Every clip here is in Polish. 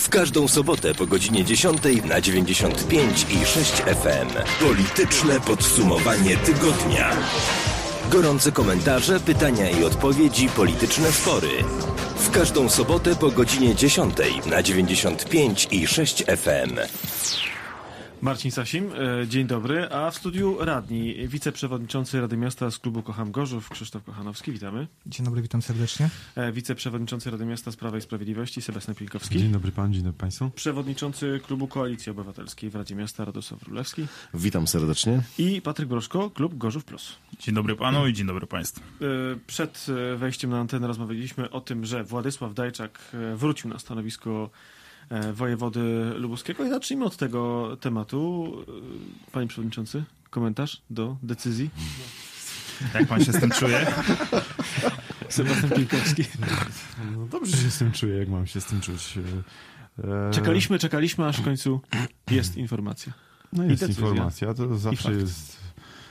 W każdą sobotę po godzinie 10 na 95 i 6 FM. Polityczne podsumowanie tygodnia. Gorące komentarze, pytania i odpowiedzi, polityczne spory. W każdą sobotę po godzinie 10 na 95 i 6 FM. Marcin Sasim, dzień dobry, a w studiu radni, wiceprzewodniczący Rady Miasta z klubu Kocham Gorzów, Krzysztof Kochanowski, witamy. Dzień dobry, witam serdecznie. Wiceprzewodniczący Rady Miasta z Prawa i Sprawiedliwości, Sebastian Pilkowski. Dzień dobry pan, dzień dobry państwu. Przewodniczący klubu Koalicji Obywatelskiej w Radzie Miasta, Radosław Wróblewski. Witam serdecznie. I Patryk Broszko, klub Gorzów Plus. Dzień dobry panu i dzień dobry państwu. Przed wejściem na antenę rozmawialiśmy o tym, że Władysław Dajczak wrócił na stanowisko wojewody lubuskiego i zacznijmy od tego tematu. Panie przewodniczący, komentarz do decyzji? Jak pan się z tym czuje? Sebastian Pilkowski. No dobrze się z tym czuję, jak mam się z tym czuć. Czekaliśmy, aż w końcu jest informacja. No jest informacja, to zawsze jest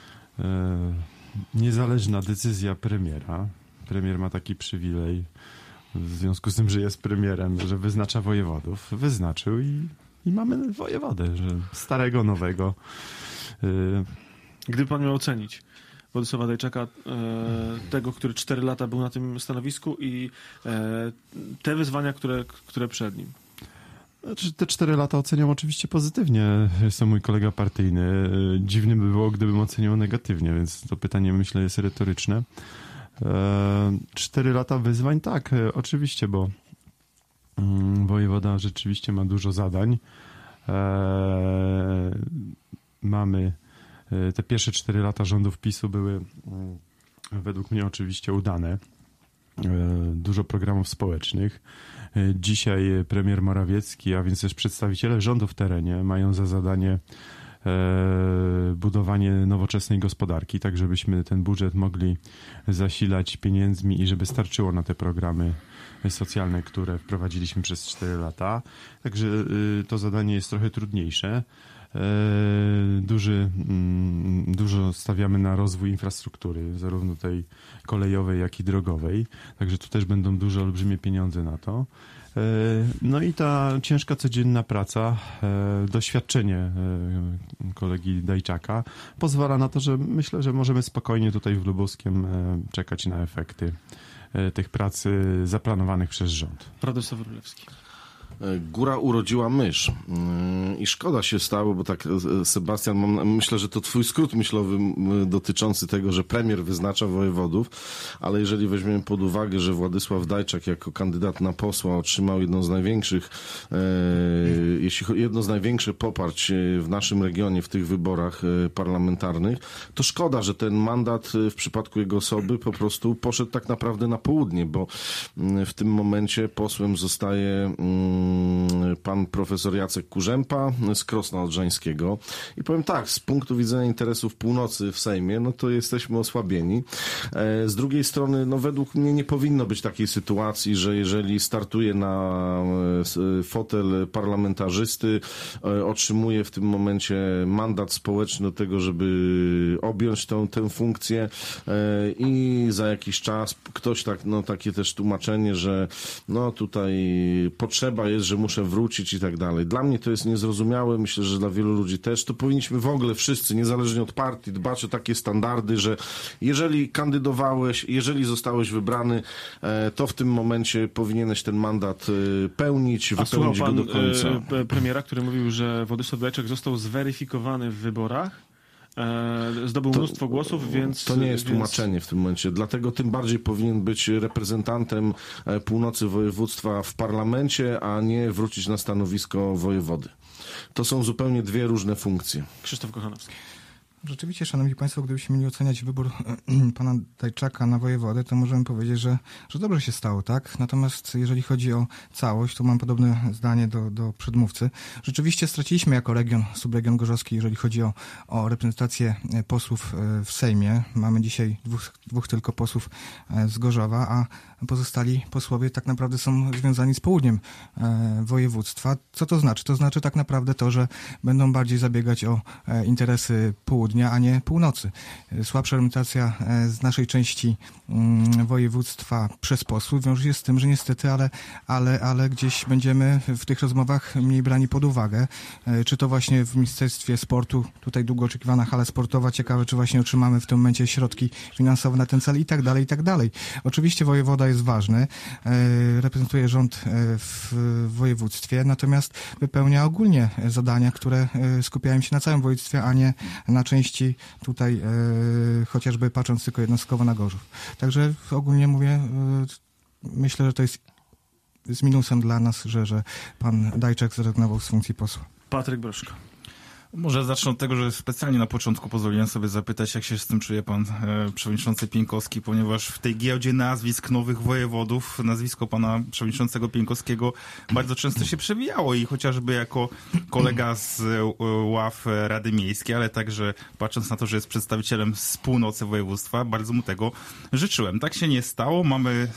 niezależna decyzja premiera. Premier ma taki przywilej, w związku z tym, że jest premierem, że wyznacza wojewodów. Wyznaczył i mamy wojewodę, że starego, nowego. Gdyby pan miał ocenić Władysława Dajczaka, tego, który 4 lata był na tym stanowisku i te wyzwania, które przed nim. Znaczy, te 4 lata oceniam oczywiście pozytywnie. Jest to mój kolega partyjny. Dziwnie by było, gdybym oceniał negatywnie, więc to pytanie, myślę, jest retoryczne. 4 lata wyzwań, tak, oczywiście, bo wojewoda rzeczywiście ma dużo zadań. Mamy te pierwsze 4 lata rządów PiS-u były według mnie oczywiście udane. Dużo programów społecznych. Dzisiaj premier Morawiecki, a więc też przedstawiciele rządu w terenie mają za zadanie budowanie nowoczesnej gospodarki, tak żebyśmy ten budżet mogli zasilać pieniędzmi i żeby starczyło na te programy socjalne, które wprowadziliśmy przez 4 lata. Także to zadanie jest trochę trudniejsze. Dużo stawiamy na rozwój infrastruktury, zarówno tej kolejowej, jak i drogowej. Także tu też będą duże, olbrzymie pieniądze na to. No i ta ciężka, codzienna praca, doświadczenie kolegi Dajczaka pozwala na to, że myślę, że możemy spokojnie tutaj w Lubuskiem czekać na efekty tych prac zaplanowanych przez rząd. Radosław Wróblewski. Góra urodziła mysz i szkoda się stało, bo tak, Sebastian, myślę, że to twój skrót myślowy dotyczący tego, że premier wyznacza wojewodów, ale jeżeli weźmiemy pod uwagę, że Władysław Dajczak jako kandydat na posła otrzymał jedno z największych poparć w naszym regionie w tych wyborach parlamentarnych, to szkoda, że ten mandat w przypadku jego osoby po prostu poszedł tak naprawdę na południe, bo w tym momencie posłem zostaje pan profesor Jacek Kurzępa z Krosna Odrzańskiego. I powiem tak, z punktu widzenia interesów północy w Sejmie, no to jesteśmy osłabieni. Z drugiej strony, no według mnie nie powinno być takiej sytuacji, że jeżeli startuje na fotel parlamentarzysty, otrzymuje w tym momencie mandat społeczny do tego, żeby objąć tę funkcję i za jakiś czas ktoś takie też tłumaczenie, że no tutaj potrzeba jest, że muszę wrócić i tak dalej. Dla mnie to jest niezrozumiałe, myślę, że dla wielu ludzi też. To powinniśmy w ogóle wszyscy, niezależnie od partii, dbać o takie standardy, że jeżeli kandydowałeś, jeżeli zostałeś wybrany, to w tym momencie powinieneś ten mandat pełnić, wypełnić go do końca. Premiera, który mówił, że Władysław Dajczak został zweryfikowany w wyborach, zdobył mnóstwo głosów, więc... To nie jest tłumaczenie w tym momencie, dlatego tym bardziej powinien być reprezentantem północy województwa w parlamencie, a nie wrócić na stanowisko wojewody. To są zupełnie 2 różne funkcje. Krzysztof Kochanowski. Rzeczywiście, szanowni państwo, gdybyśmy mieli oceniać wybór pana Dajczaka na wojewodę, to możemy powiedzieć, że dobrze się stało, tak? Natomiast jeżeli chodzi o całość, to mam podobne zdanie do przedmówcy. Rzeczywiście straciliśmy jako region, subregion gorzowski, jeżeli chodzi o reprezentację posłów w Sejmie. Mamy dzisiaj dwóch tylko posłów z Gorzowa, a pozostali posłowie tak naprawdę są związani z południem województwa. Co to znaczy? To znaczy tak naprawdę to, że będą bardziej zabiegać o interesy południa, południa, a nie północy. Słabsza reprezentacja z naszej części województwa przez posłów wiąże się z tym, że niestety, ale gdzieś będziemy w tych rozmowach mniej brani pod uwagę. Czy to właśnie w Ministerstwie Sportu, tutaj długo oczekiwana hala sportowa, ciekawe, czy właśnie otrzymamy w tym momencie środki finansowe na ten cel i tak dalej, i tak dalej. Oczywiście wojewoda jest ważny, reprezentuje rząd w województwie, natomiast wypełnia ogólnie zadania, które skupiają się na całym województwie, a nie na części tutaj, chociażby patrząc tylko jednostkowo na Gorzów. Także ogólnie mówię, myślę, że to jest z minusem dla nas, że pan Dajczak zrezygnował z funkcji posła. Patryk Broszko. Może zacznę od tego, że specjalnie na początku pozwoliłem sobie zapytać, jak się z tym czuje pan przewodniczący Pieńkowski, ponieważ w tej giełdzie nazwisk nowych wojewodów nazwisko pana przewodniczącego Pieńkowskiego bardzo często się przewijało i chociażby jako kolega z ław Rady Miejskiej, ale także patrząc na to, że jest przedstawicielem z północy województwa, bardzo mu tego życzyłem. Tak się nie stało. Mamy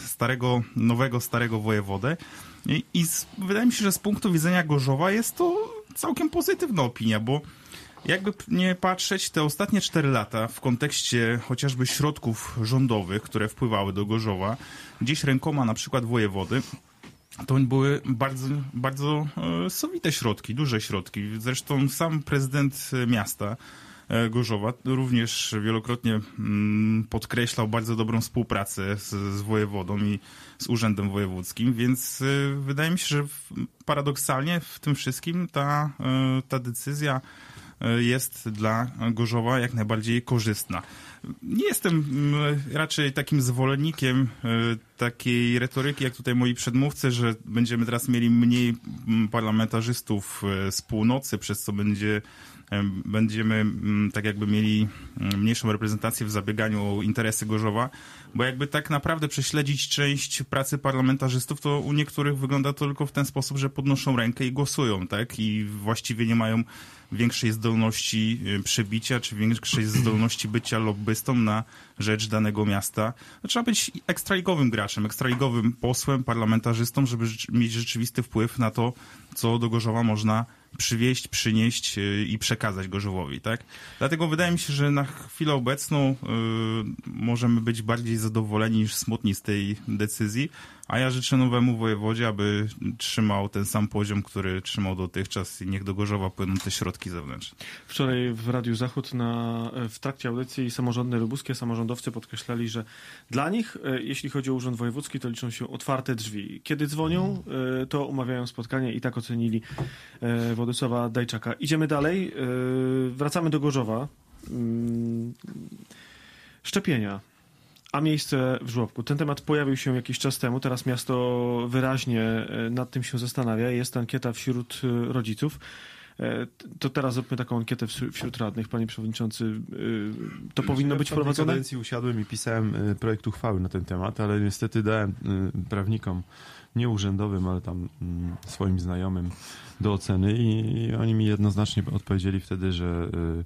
starego wojewodę i wydaje mi się, że z punktu widzenia Gorzowa jest to całkiem pozytywna opinia, bo jakby nie patrzeć, te ostatnie 4 lata w kontekście chociażby środków rządowych, które wpływały do Gorzowa, gdzieś rękoma na przykład wojewody, to były bardzo, bardzo sowite środki, duże środki. Zresztą sam prezydent miasta Gorzowa również wielokrotnie podkreślał bardzo dobrą współpracę z wojewodą i z urzędem wojewódzkim, więc wydaje mi się, że paradoksalnie w tym wszystkim ta decyzja jest dla Gorzowa jak najbardziej korzystna. Nie jestem raczej takim zwolennikiem takiej retoryki, jak tutaj moi przedmówcy, że będziemy teraz mieli mniej parlamentarzystów z północy, przez co będziemy tak jakby mieli mniejszą reprezentację w zabieganiu o interesy Gorzowa, bo jakby tak naprawdę prześledzić część pracy parlamentarzystów, to u niektórych wygląda to tylko w ten sposób, że podnoszą rękę i głosują, tak? I właściwie nie mają większej zdolności przebicia, czy większej zdolności bycia lobbystą na rzecz danego miasta. No, trzeba być ekstraligowym graczem, ekstraligowym posłem, parlamentarzystą, żeby mieć rzeczywisty wpływ na to, co do Gorzowa można przywieźć, przynieść i przekazać Gorzowowi, tak? Dlatego wydaje mi się, że na chwilę obecną możemy być bardziej zadowoleni niż smutni z tej decyzji, a ja życzę nowemu wojewodzie, aby trzymał ten sam poziom, który trzymał dotychczas i niech do Gorzowa płyną te środki zewnętrzne. Wczoraj w Radiu Zachód w trakcie audycji samorządy lubuskie, samorządowcy podkreślali, że dla nich, jeśli chodzi o urząd wojewódzki, to liczą się otwarte drzwi. Kiedy dzwonią, to umawiają spotkanie i tak ocenili Władysława Dajczaka. Idziemy dalej. Wracamy do Gorzowa. Szczepienia, a miejsce w żłobku. Ten temat pojawił się jakiś czas temu. Teraz miasto wyraźnie nad tym się zastanawia. Jest ankieta wśród rodziców. To teraz zróbmy taką ankietę wśród radnych, panie przewodniczący. To powinno być wprowadzone? W kadencji usiadłem i pisałem projekt uchwały na ten temat, ale niestety dałem prawnikom, nie urzędowym, ale tam swoim znajomym do oceny i oni mi jednoznacznie odpowiedzieli wtedy, że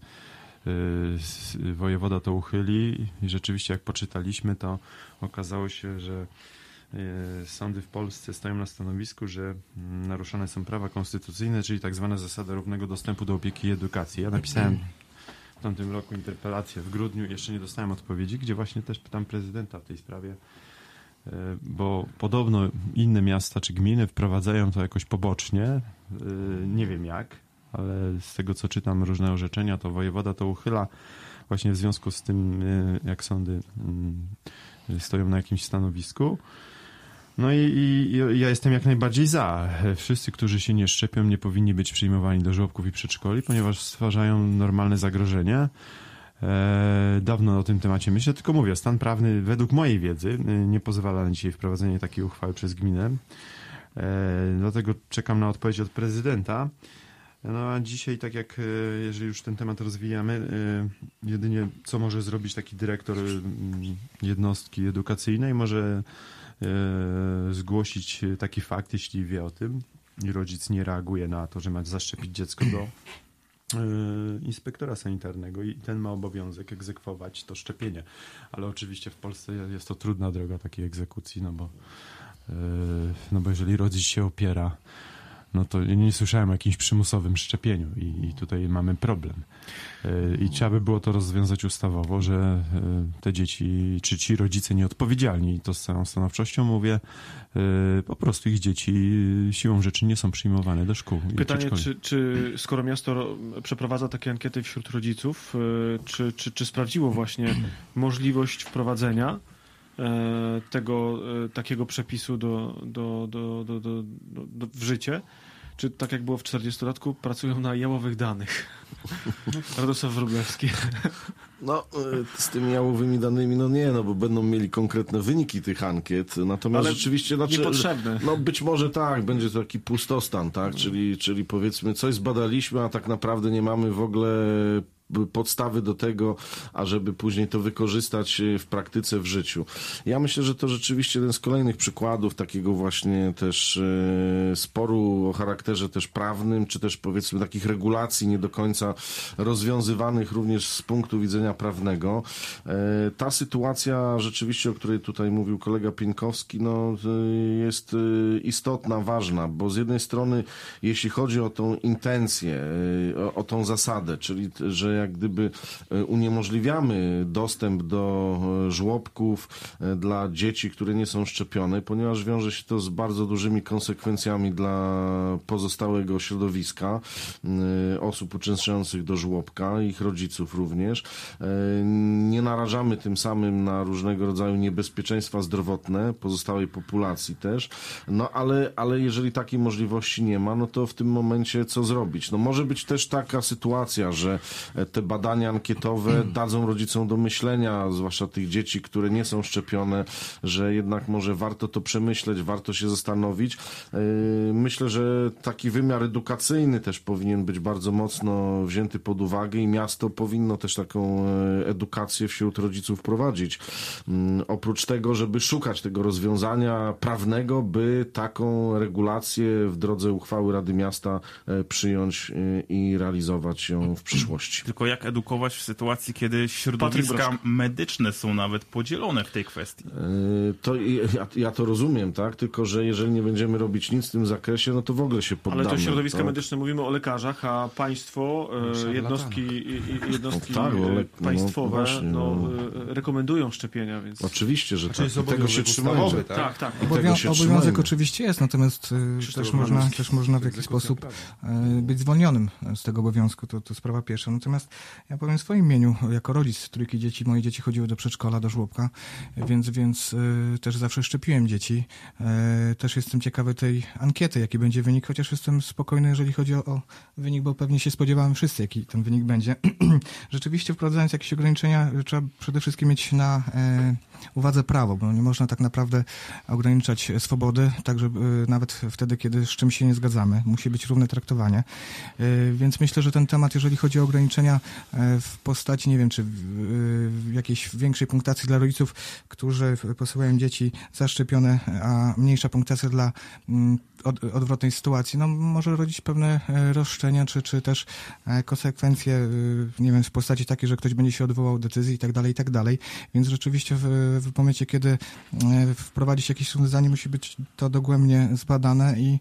wojewoda to uchyli i rzeczywiście jak poczytaliśmy, to okazało się, że sądy w Polsce stoją na stanowisku, że naruszone są prawa konstytucyjne, czyli tak zwana zasada równego dostępu do opieki i edukacji. Ja napisałem w tamtym roku interpelację w grudniu, jeszcze nie dostałem odpowiedzi, gdzie właśnie też pytam prezydenta w tej sprawie, bo podobno inne miasta czy gminy wprowadzają to jakoś pobocznie, nie wiem jak, ale z tego co czytam różne orzeczenia, to wojewoda to uchyla właśnie w związku z tym, jak sądy stoją na jakimś stanowisku. No i ja jestem jak najbardziej za. Wszyscy, którzy się nie szczepią, nie powinni być przyjmowani do żłobków i przedszkoli, ponieważ stwarzają normalne zagrożenie. Dawno o tym temacie myślę, tylko mówię, stan prawny według mojej wiedzy nie pozwala na dzisiaj wprowadzenie takiej uchwały przez gminę. Dlatego czekam na odpowiedź od prezydenta. No a dzisiaj, tak jak jeżeli już ten temat rozwijamy, jedynie co może zrobić taki dyrektor jednostki edukacyjnej, może zgłosić taki fakt, jeśli wie o tym i rodzic nie reaguje na to, że ma zaszczepić dziecko, do inspektora sanitarnego i ten ma obowiązek egzekwować to szczepienie. Ale oczywiście w Polsce jest to trudna droga takiej egzekucji, no bo jeżeli rodzic się opiera no to nie słyszałem o jakimś przymusowym szczepieniu i tutaj mamy problem. I trzeba by było to rozwiązać ustawowo, że te dzieci, czy ci rodzice nieodpowiedzialni, to z całą stanowczością mówię, po prostu ich dzieci siłą rzeczy nie są przyjmowane do szkół. Pytanie, czy skoro miasto przeprowadza takie ankiety wśród rodziców, czy sprawdziło właśnie możliwość wprowadzenia tego takiego przepisu w życie? Czy tak jak było w 40-latku, pracują na jałowych danych? Radosław Wróblewski. No, z tymi jałowymi danymi, bo będą mieli konkretne wyniki tych ankiet, natomiast ale rzeczywiście... niepotrzebne. No, być może tak, będzie to taki pustostan, tak, czyli powiedzmy coś zbadaliśmy, a tak naprawdę nie mamy w ogóle podstawy do tego, ażeby później to wykorzystać w praktyce, w życiu. Ja myślę, że to rzeczywiście jeden z kolejnych przykładów takiego właśnie też sporu o charakterze też prawnym, czy też powiedzmy takich regulacji nie do końca rozwiązywanych również z punktu widzenia prawnego. Ta sytuacja rzeczywiście, o której tutaj mówił kolega Pieńkowski, jest istotna, ważna, bo z jednej strony, jeśli chodzi o tą intencję, o tą zasadę, czyli że jak gdyby uniemożliwiamy dostęp do żłobków dla dzieci, które nie są szczepione, ponieważ wiąże się to z bardzo dużymi konsekwencjami dla pozostałego środowiska osób uczęszczających do żłobka, ich rodziców również. Nie narażamy tym samym na różnego rodzaju niebezpieczeństwa zdrowotne pozostałej populacji też, ale jeżeli takiej możliwości nie ma, to w tym momencie co zrobić? Może być też taka sytuacja, że te badania ankietowe dadzą rodzicom do myślenia, zwłaszcza tych dzieci, które nie są szczepione, że jednak może warto to przemyśleć, warto się zastanowić. Myślę, że taki wymiar edukacyjny też powinien być bardzo mocno wzięty pod uwagę i miasto powinno też taką edukację wśród rodziców prowadzić. Oprócz tego, żeby szukać tego rozwiązania prawnego, by taką regulację w drodze uchwały Rady Miasta przyjąć i realizować ją w przyszłości. Tylko jak edukować w sytuacji, kiedy środowiska medyczne są nawet podzielone w tej kwestii? Ja to rozumiem, tak? Tylko że jeżeli nie będziemy robić nic w tym zakresie, to w ogóle się poddamy. Ale to środowiska medyczne, mówimy o lekarzach, a państwo, jednostki państwowe rekomendują szczepienia, więc... Oczywiście, że tak. Tego się trzymamy. Tak. Obowiązek oczywiście jest, natomiast też można w jakiś sposób być zwolnionym z tego obowiązku. To sprawa pierwsza. Natomiast ja powiem w swoim imieniu, jako rodzic trójki dzieci, moje dzieci chodziły do przedszkola, do żłobka, więc też zawsze szczepiłem dzieci. Też jestem ciekawy tej ankiety, jaki będzie wynik, chociaż jestem spokojny, jeżeli chodzi o wynik, bo pewnie się spodziewamy wszyscy, jaki ten wynik będzie. Rzeczywiście wprowadzając jakieś ograniczenia, trzeba przede wszystkim mieć na uwadze prawo, bo nie można tak naprawdę ograniczać swobody, tak żeby nawet wtedy, kiedy z czymś się nie zgadzamy. Musi być równe traktowanie. Więc myślę, że ten temat, jeżeli chodzi o ograniczenia w postaci, nie wiem, czy w jakiejś większej punktacji dla rodziców, którzy posyłają dzieci zaszczepione, a mniejsza punktacja dla odwrotnej sytuacji, może rodzić pewne roszczenia, czy też konsekwencje, nie wiem, w postaci takiej, że ktoś będzie się odwołał decyzji i tak dalej. Więc rzeczywiście w momencie, kiedy wprowadzi się jakieś rozwiązanie, musi być to dogłębnie zbadane i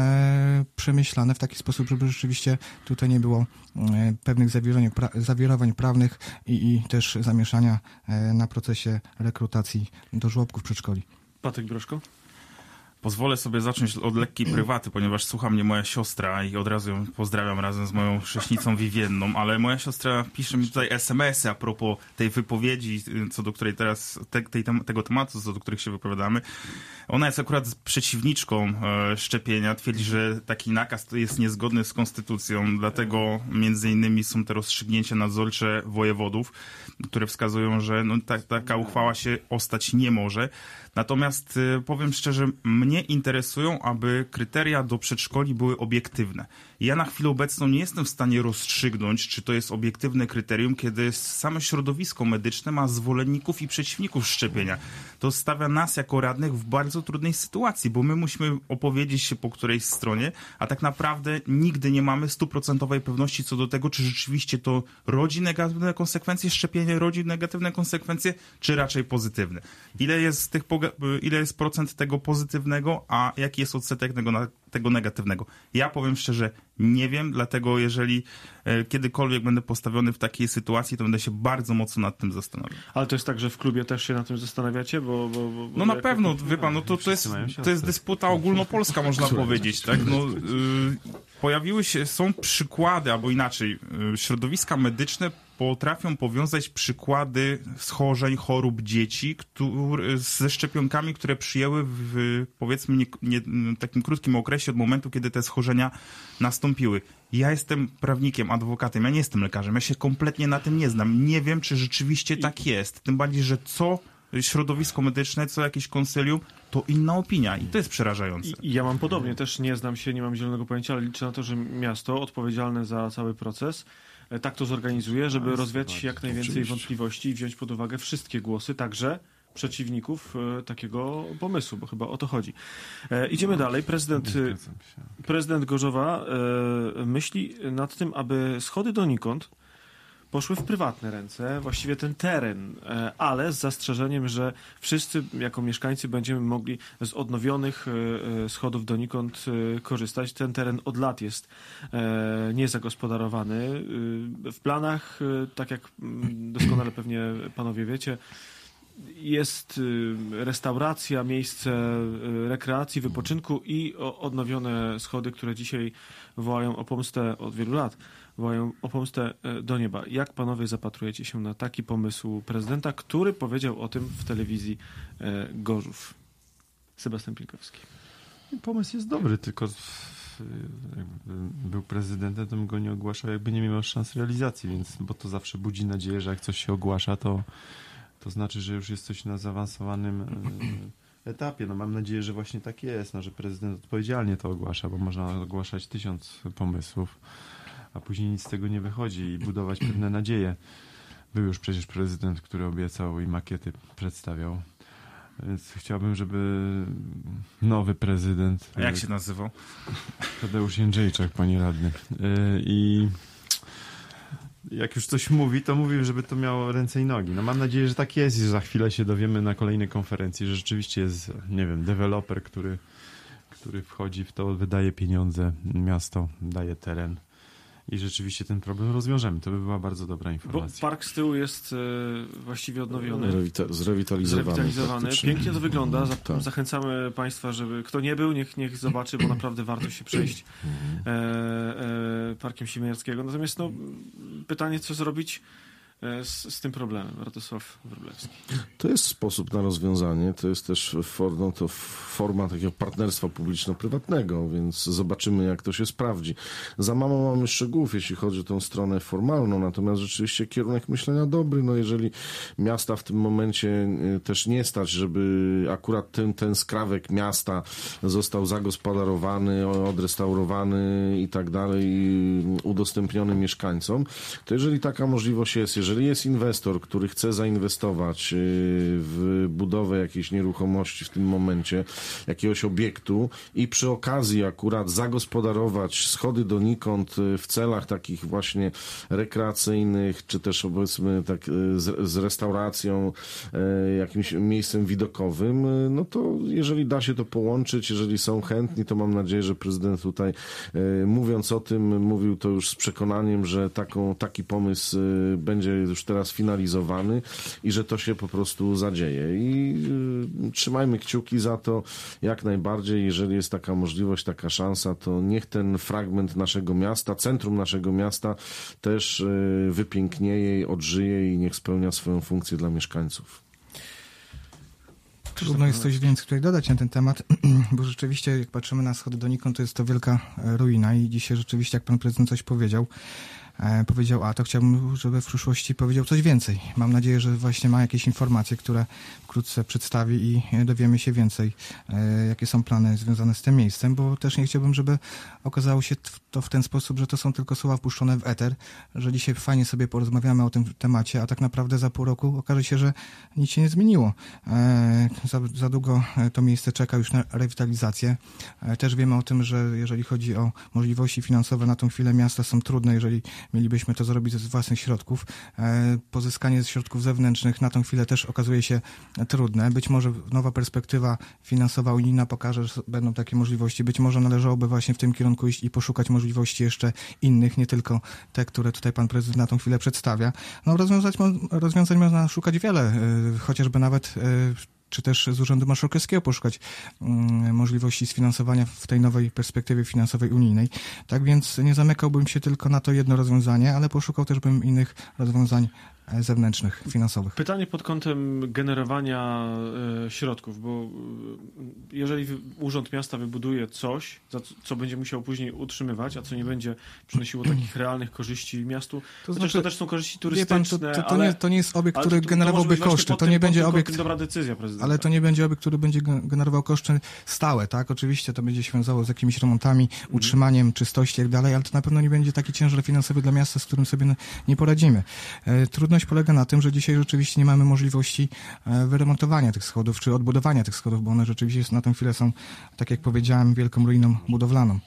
przemyślane w taki sposób, żeby rzeczywiście tutaj nie było pewnych zawirowań prawnych i też zamieszania na procesie rekrutacji do żłobków, przedszkoli. Patryk Broszko? Pozwolę sobie zacząć od lekkiej prywaty, ponieważ słucha mnie moja siostra i od razu ją pozdrawiam razem z moją chrześnicą Wiwienną, ale moja siostra pisze mi tutaj SMS-y a propos tej wypowiedzi, co do której teraz, tego tematu, co do których się wypowiadamy. Ona jest akurat przeciwniczką szczepienia, twierdzi, że taki nakaz jest niezgodny z konstytucją, dlatego między innymi są te rozstrzygnięcia nadzorcze wojewodów, które wskazują, że taka uchwała się ostać nie może. Natomiast powiem szczerze, mnie interesują, aby kryteria do przedszkoli były obiektywne. Ja na chwilę obecną nie jestem w stanie rozstrzygnąć, czy to jest obiektywne kryterium, kiedy same środowisko medyczne ma zwolenników i przeciwników szczepienia. To stawia nas jako radnych w bardzo trudnej sytuacji, bo my musimy opowiedzieć się po którejś stronie, a tak naprawdę nigdy nie mamy 100% pewności co do tego, czy rzeczywiście to rodzi negatywne konsekwencje, szczepienie rodzi negatywne konsekwencje, czy raczej pozytywne. Ile jest tych ile jest procent tego pozytywnego, a jaki jest odsetek tego negatywnego. Ja powiem szczerze, nie wiem, dlatego jeżeli kiedykolwiek będę postawiony w takiej sytuacji, to będę się bardzo mocno nad tym zastanawiał. Ale to jest tak, że w klubie też się nad tym zastanawiacie? No na pewno, wie pan, no to jest dysputa ogólnopolska, można powiedzieć, tak? No, są przykłady, albo inaczej, środowiska medyczne potrafią powiązać przykłady schorzeń, chorób dzieci ze szczepionkami, które przyjęły w, powiedzmy, takim krótkim okresie od momentu, kiedy te schorzenia nastąpiły. Ja jestem prawnikiem, adwokatem, ja nie jestem lekarzem, ja się kompletnie na tym nie znam. Nie wiem, czy rzeczywiście tak jest. Tym bardziej, że co środowisko medyczne, co jakieś konsylium, to inna opinia i to jest przerażające. I ja mam podobnie, też nie znam się, nie mam zielonego pojęcia, ale liczę na to, że miasto odpowiedzialne za cały proces tak to zorganizuje, żeby rozwiać jak najwięcej wątpliwości i wziąć pod uwagę wszystkie głosy, także przeciwników takiego pomysłu, bo chyba o to chodzi. Idziemy dalej. Prezydent Gorzowa myśli nad tym, aby schody donikąd poszły w prywatne ręce, właściwie ten teren, ale z zastrzeżeniem, że wszyscy jako mieszkańcy będziemy mogli z odnowionych schodów donikąd korzystać. Ten teren od lat jest niezagospodarowany. W planach, tak jak doskonale pewnie panowie wiecie, jest restauracja, miejsce rekreacji, wypoczynku i odnowione schody, które dzisiaj wołają o pomstę od wielu lat. Wołają o pomstę do nieba. Jak panowie zapatrujecie się na taki pomysł prezydenta, który powiedział o tym w telewizji Gorzów? Sebastian Pienkowski. Pomysł jest dobry, tylko jakby był prezydentem, to bym go nie ogłaszał, jakby nie miał szans realizacji, bo to zawsze budzi nadzieję, że jak coś się ogłasza, to znaczy, że już jest coś na zaawansowanym etapie. No mam nadzieję, że właśnie tak jest, że prezydent odpowiedzialnie to ogłasza, bo można ogłaszać 1000 pomysłów, a później nic z tego nie wychodzi i budować pewne nadzieje. Był już przecież prezydent, który obiecał i makiety przedstawiał. Więc chciałbym, żeby nowy prezydent... A jak się nazywał? Tadeusz Jędrzejczak, panie radny. I jak już coś mówi, to mówił, żeby to miało ręce i nogi. No mam nadzieję, że tak jest i że za chwilę się dowiemy na kolejnej konferencji, że rzeczywiście jest, nie wiem, deweloper, który wchodzi w to, wydaje pieniądze, miasto daje teren i rzeczywiście ten problem rozwiążemy. To by była bardzo dobra informacja. Bo park z tyłu jest właściwie odnowiony. Zrewitalizowany. Pięknie to wygląda. Tak. Zachęcamy państwa, żeby kto nie był, niech zobaczy, bo naprawdę warto się przejść Parkiem Siemiarskiego. Natomiast pytanie, co zrobić z tym problemem. Radosław Wróblewski. To jest sposób na rozwiązanie, to jest też forma takiego partnerstwa publiczno-prywatnego, więc zobaczymy, jak to się sprawdzi. Za mało mamy szczegółów, jeśli chodzi o tę stronę formalną, natomiast rzeczywiście kierunek myślenia dobry. No jeżeli miasta w tym momencie też nie stać, żeby akurat ten skrawek miasta został zagospodarowany, odrestaurowany i tak dalej, i udostępniony mieszkańcom, to jeżeli taka możliwość jest, jeżeli jest inwestor, który chce zainwestować w budowę jakiejś nieruchomości w tym momencie, jakiegoś obiektu i przy okazji akurat zagospodarować schody donikąd w celach takich właśnie rekreacyjnych, czy też powiedzmy tak z restauracją, jakimś miejscem widokowym, no to jeżeli da się to połączyć, jeżeli są chętni, to mam nadzieję, że prezydent tutaj mówiąc o tym, mówił to już z przekonaniem, że taki pomysł będzie już teraz finalizowany i że to się po prostu zadzieje. I trzymajmy kciuki za to jak najbardziej. Jeżeli jest taka możliwość, taka szansa, to niech ten fragment naszego miasta, centrum naszego miasta też wypięknieje, odżyje i niech spełnia swoją funkcję dla mieszkańców. Trudno jest coś więcej tutaj dodać na ten temat, bo rzeczywiście jak patrzymy na schody donikąd, to jest to wielka ruina i dzisiaj rzeczywiście, jak pan prezydent coś powiedział, to chciałbym, żeby w przyszłości powiedział coś więcej. Mam nadzieję, że właśnie ma jakieś informacje, które wkrótce przedstawi i dowiemy się więcej, jakie są plany związane z tym miejscem, bo też nie chciałbym, żeby okazało się to w ten sposób, że to są tylko słowa wpuszczone w eter, że dzisiaj fajnie sobie porozmawiamy o tym temacie, a tak naprawdę za pół roku okaże się, że nic się nie zmieniło. Za długo to miejsce czeka już na rewitalizację. Też wiemy o tym, że jeżeli chodzi o możliwości finansowe, na tą chwilę miasta są trudne, jeżeli mielibyśmy to zrobić z własnych środków. Pozyskanie środków zewnętrznych na tą chwilę też okazuje się trudne. Być może nowa perspektywa finansowa unijna pokaże, że będą takie możliwości. Być może należałoby właśnie w tym kierunku iść i poszukać możliwości jeszcze innych, nie tylko te, które tutaj pan prezydent na tą chwilę przedstawia. No, rozwiązań można szukać wiele, chociażby nawet czy też z Urzędu Marszałkowskiego poszukać możliwości sfinansowania w tej nowej perspektywie finansowej unijnej. Tak więc nie zamykałbym się tylko na to jedno rozwiązanie, ale poszukał też bym innych rozwiązań zewnętrznych, finansowych. Pytanie pod kątem generowania środków, bo jeżeli Urząd Miasta wybuduje coś, co będzie musiał później utrzymywać, a co nie będzie przynosiło takich realnych korzyści miastu, to znaczy, to też są korzyści turystyczne, to nie jest obiekt, który generowałby koszty. To nie będzie obiekt. Dobra decyzja prezydenta. Ale to nie będzie obiekt, który będzie generował koszty stałe, tak? Oczywiście to będzie się wiązało z jakimiś remontami, utrzymaniem czystości i tak dalej, ale to na pewno nie będzie taki ciężar finansowy dla miasta, z którym sobie nie poradzimy. Trudność polega na tym, że dzisiaj rzeczywiście nie mamy możliwości wyremontowania tych schodów, czy odbudowania tych schodów, bo one rzeczywiście na tę chwilę są, tak jak powiedziałem, wielką ruiną budowlaną.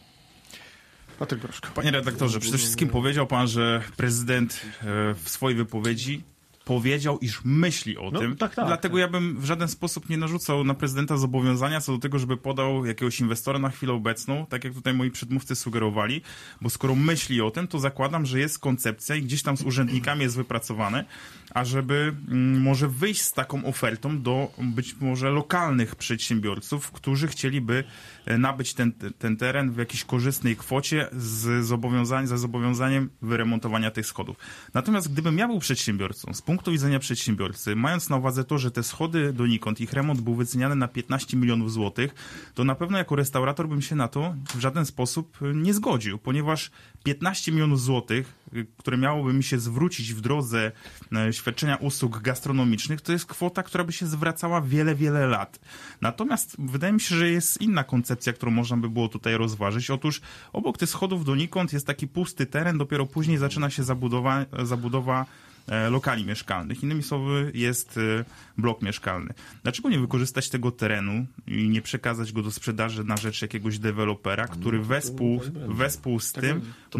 Panie redaktorze, przede wszystkim powiedział pan, że prezydent w swojej wypowiedzi powiedział, iż myśli o tym. Tak. Dlatego ja bym w żaden sposób nie narzucał na prezydenta zobowiązania co do tego, żeby podał jakiegoś inwestora na chwilę obecną, tak jak tutaj moi przedmówcy sugerowali, bo skoro myśli o tym, to zakładam, że jest koncepcja i gdzieś tam z urzędnikami jest wypracowane, a żeby może wyjść z taką ofertą do być może lokalnych przedsiębiorców, którzy chcieliby nabyć ten teren w jakiejś korzystnej kwocie za zobowiązaniem wyremontowania tych schodów. Natomiast gdybym ja był przedsiębiorcą, z punktu widzenia przedsiębiorcy, mając na uwadze to, że te schody donikąd, ich remont był wyceniany na 15 milionów złotych, to na pewno jako restaurator bym się na to w żaden sposób nie zgodził, ponieważ 15 milionów złotych, które miałoby mi się zwrócić w drodze świadczenia usług gastronomicznych, to jest kwota, która by się zwracała wiele, wiele lat. Natomiast wydaje mi się, że jest inna koncepcja, którą można by było tutaj rozważyć. Otóż obok tych schodów donikąd jest taki pusty teren, dopiero później zaczyna się zabudowa lokali mieszkalnych. Innymi słowy jest blok mieszkalny. Dlaczego nie wykorzystać tego terenu i nie przekazać go do sprzedaży na rzecz jakiegoś dewelopera, który wespół z tym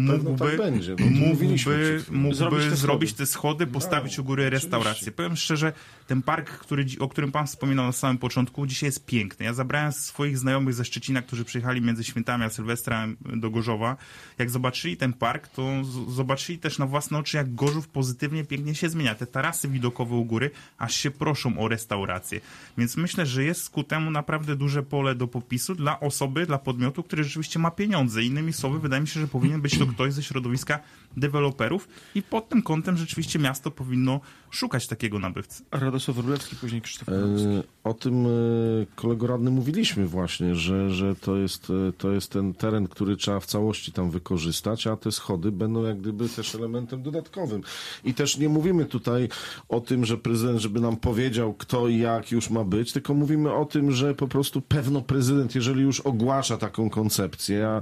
mógłby zrobić te schody, postawić u góry restaurację. Powiem szczerze, ten park, o którym pan wspominał na samym początku, dzisiaj jest piękny. Ja zabrałem swoich znajomych ze Szczecina, którzy przyjechali między świętami a Sylwestrem do Gorzowa. Jak zobaczyli ten park, to zobaczyli też na własne oczy, jak Gorzów pozytywnie, pięknie się zmienia. Te tarasy widokowe u góry aż się proszą o restaurację. Więc myślę, że jest ku temu naprawdę duże pole do popisu dla osoby, dla podmiotu, który rzeczywiście ma pieniądze. Innymi słowy, wydaje mi się, że powinien być to ktoś ze środowiska deweloperów i pod tym kątem rzeczywiście miasto powinno szukać takiego nabywcy. Radosław Wróblewski, później Krzysztof Kowalski. O tym kolego radny mówiliśmy właśnie, że to jest ten teren, który trzeba w całości tam wykorzystać, a te schody będą jak gdyby też elementem dodatkowym. I też nie mówimy tutaj o tym, że prezydent, żeby nam powiedział, kto i jak już ma być, tylko mówimy o tym, że po prostu pewno prezydent, jeżeli już ogłasza taką koncepcję,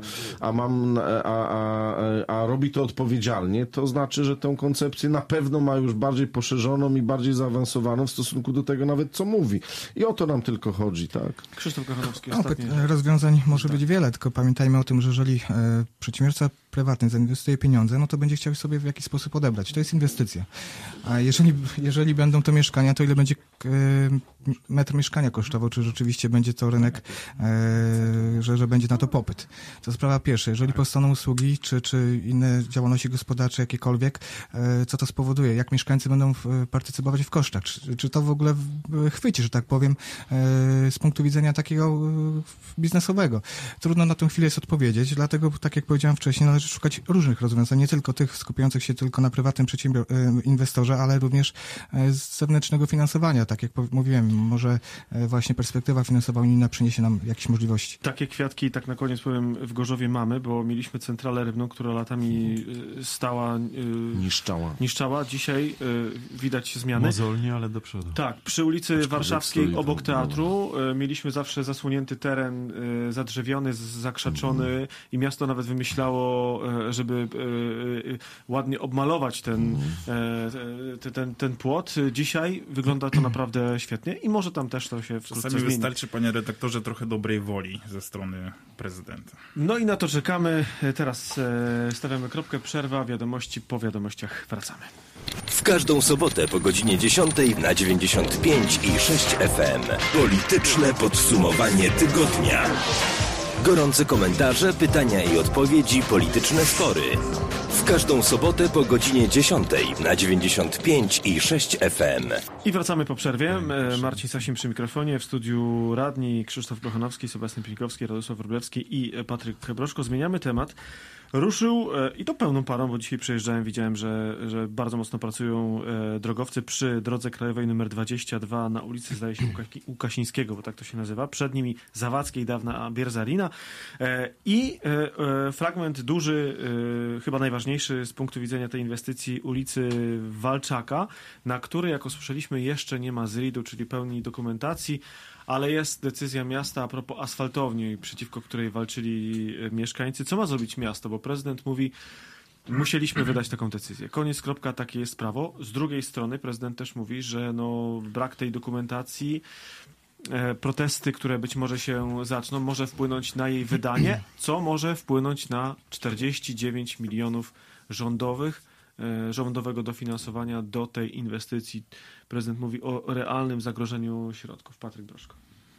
a robi to odpowiedzialnie, to znaczy, że tę koncepcję na pewno ma już bardziej poszerzoną i bardziej zaawansowaną w stosunku do tego nawet, co mówi. I o to nam tylko chodzi, tak? Krzysztof Kochanowski, ostatnie. Rozwiązań może być wiele, tylko pamiętajmy o tym, że jeżeli przedsiębiorca prywatny zainwestuje pieniądze, no to będzie chciał sobie w jakiś sposób odebrać. To jest inwestycja. A jeżeli będą to mieszkania, to ile będzie metr mieszkania kosztował, czy rzeczywiście będzie to rynek, że będzie na to popyt. To sprawa pierwsza. Jeżeli powstaną usługi, czy inne działalności gospodarcze, jakiekolwiek, co to spowoduje? Jak mieszkańcy będą partycypować w kosztach? Czy to w ogóle chwyci, że tak powiem, z punktu widzenia takiego biznesowego? Trudno na tę chwilę jest odpowiedzieć, dlatego, tak jak powiedziałem wcześniej, należy szukać różnych rozwiązań, nie tylko tych skupiających się tylko na prywatnym inwestorze, ale również z zewnętrznego finansowania. Tak jak mówiłem, może właśnie perspektywa finansowa unijna przyniesie nam jakieś możliwości. Takie kwiatki, tak na koniec powiem, w Gorzowie mamy, bo mieliśmy centralę rybną, która latami stała... Niszczała. Dzisiaj widać zmiany. Mozolnie, ale do przodu. Tak, przy ulicy Warszawskiej, obok teatru, mieliśmy zawsze zasłonięty teren, zadrzewiony, zakrzaczony i miasto nawet wymyślało żeby ładnie obmalować ten płot. Dzisiaj wygląda to naprawdę świetnie i może tam też to się wkrótce Czasami zmieni. wystarczy, panie redaktorze, trochę dobrej woli ze strony prezydenta. No i na to czekamy. Teraz stawiamy kropkę, przerwa, wiadomości, po wiadomościach wracamy. W każdą sobotę po godzinie 10 na 95 i 6 FM. Polityczne podsumowanie tygodnia. Gorące komentarze, pytania i odpowiedzi, polityczne spory. W każdą sobotę po godzinie 10 na 95 i 6 FM. I wracamy po przerwie. Marcin Sasin przy mikrofonie, w studiu radni Krzysztof Kochanowski, Sebastian Pieńkowski, Radosław Wróblewski i Patryk Broszko. Zmieniamy temat. Ruszył, i to pełną parą, bo dzisiaj przejeżdżałem, widziałem, że bardzo mocno pracują drogowcy przy drodze krajowej nr 22 na ulicy, zdaje się, Łukasińskiego, bo tak to się nazywa. Przed nimi Zawadzkiej, dawna Bierzarina. I fragment duży, chyba najważniejszy z punktu widzenia tej inwestycji, ulicy Walczaka, na której, jak usłyszeliśmy, jeszcze nie ma ZRID-u, czyli pełni dokumentacji, ale jest decyzja miasta a propos asfaltowni, przeciwko której walczyli mieszkańcy. Co ma zrobić miasto? Bo prezydent mówi, musieliśmy wydać taką decyzję. Koniec, kropka, takie jest prawo. Z drugiej strony prezydent też mówi, że brak tej dokumentacji, protesty, które być może się zaczną, może wpłynąć na jej wydanie, co może wpłynąć na 49 milionów rządowego dofinansowania do tej inwestycji. Prezydent mówi o realnym zagrożeniu środków. Patryk Broszko.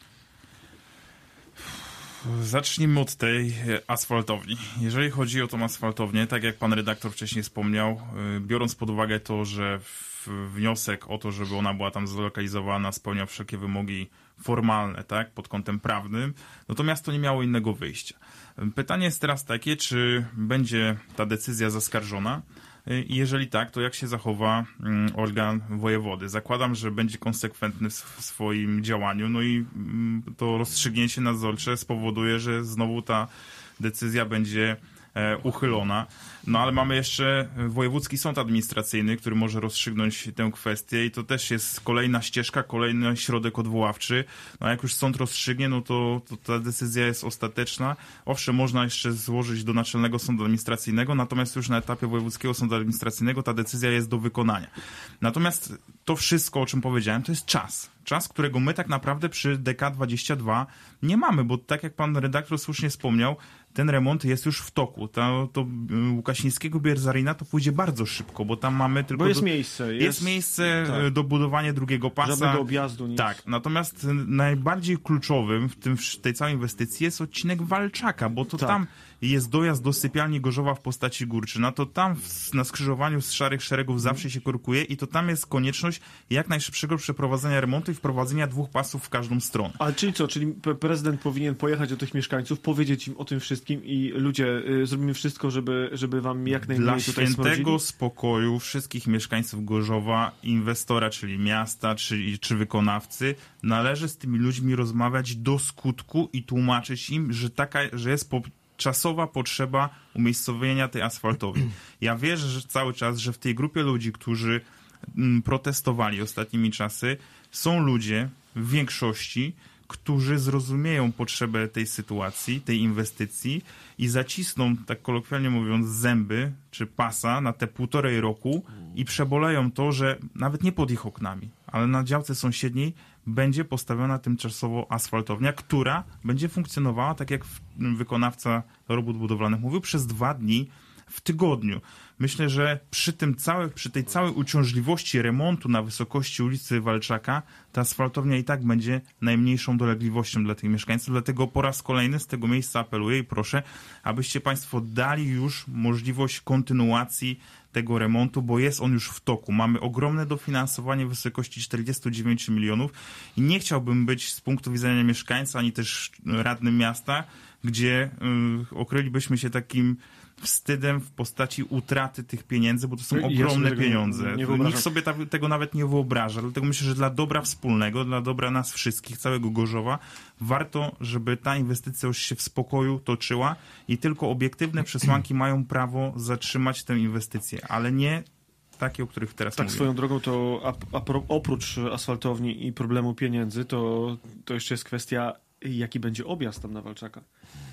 Zacznijmy od tej asfaltowni. Jeżeli chodzi o tą asfaltownię, tak jak pan redaktor wcześniej wspomniał, biorąc pod uwagę to, że wniosek o to, żeby ona była tam zlokalizowana, spełnia wszelkie wymogi formalne, tak, pod kątem prawnym, no to miasto nie miało innego wyjścia. Pytanie jest teraz takie, czy będzie ta decyzja zaskarżona i jeżeli tak, to jak się zachowa organ wojewody? Zakładam, że będzie konsekwentny w swoim działaniu, no i to rozstrzygnięcie nadzorcze spowoduje, że znowu ta decyzja będzie uchylona. No ale mamy jeszcze Wojewódzki Sąd Administracyjny, który może rozstrzygnąć tę kwestię i to też jest kolejna ścieżka, kolejny środek odwoławczy. No jak już sąd rozstrzygnie, no to ta decyzja jest ostateczna. Owszem, można jeszcze złożyć do Naczelnego Sądu Administracyjnego, natomiast już na etapie Wojewódzkiego Sądu Administracyjnego ta decyzja jest do wykonania. Natomiast to wszystko, o czym powiedziałem, to jest czas. Czas, którego my tak naprawdę przy DK22 nie mamy, bo tak jak pan redaktor słusznie wspomniał, ten remont jest już w toku. To Łukasińskiego Bierzarina to pójdzie bardzo szybko, bo tam mamy tylko... Bo jest miejsce. Jest miejsce tak, do budowania drugiego pasa. żadnego objazdu. Nic. Tak, natomiast najbardziej kluczowym w tej całej inwestycji jest odcinek Walczaka, bo to tam jest dojazd do sypialni Gorzowa w postaci Górczyna, to tam na skrzyżowaniu z Szarych Szeregów zawsze się korkuje i to tam jest konieczność jak najszybszego przeprowadzenia remontu i wprowadzenia 2 pasów w każdą stronę. Ale czyli co? Czyli prezydent powinien pojechać do tych mieszkańców, powiedzieć im o tym wszystkim i ludzie, zrobimy wszystko, żeby wam jak najmniej Dla tutaj świętego smrodzili? spokoju wszystkich mieszkańców Gorzowa, inwestora, czyli miasta, czy wykonawcy, należy z tymi ludźmi rozmawiać do skutku i tłumaczyć im, że jest czasowa potrzeba umiejscowienia tej asfaltowni. Ja wierzę, że cały czas, że w tej grupie ludzi, którzy protestowali ostatnimi czasy, są ludzie w większości, którzy zrozumieją potrzebę tej sytuacji, tej inwestycji i zacisną, tak kolokwialnie mówiąc, zęby czy pasa na te 1,5 roku i przeboleją to, że nawet nie pod ich oknami, ale na działce sąsiedniej będzie postawiona tymczasowo asfaltownia, która będzie funkcjonowała, tak jak wykonawca robót budowlanych mówił, przez 2 dni w tygodniu. Myślę, że przy tej całej uciążliwości remontu na wysokości ulicy Walczaka ta asfaltownia i tak będzie najmniejszą dolegliwością dla tych mieszkańców. Dlatego po raz kolejny z tego miejsca apeluję i proszę, abyście państwo dali już możliwość kontynuacji tego remontu, bo jest on już w toku. Mamy ogromne dofinansowanie w wysokości 49 milionów i nie chciałbym być z punktu widzenia mieszkańca, ani też radnym miasta, gdzie okrylibyśmy się takim wstydem w postaci utraty tych pieniędzy, bo to są ogromne pieniądze. Nikt sobie tego nawet nie wyobraża. Dlatego myślę, że dla dobra wspólnego, dla dobra nas wszystkich, całego Gorzowa, warto, żeby ta inwestycja już się w spokoju toczyła i tylko obiektywne przesłanki mają prawo zatrzymać tę inwestycję, ale nie takie, o których teraz mówię. Swoją drogą to oprócz asfaltowni i problemu pieniędzy, to jeszcze jest kwestia, jaki będzie objazd tam na Walczaka.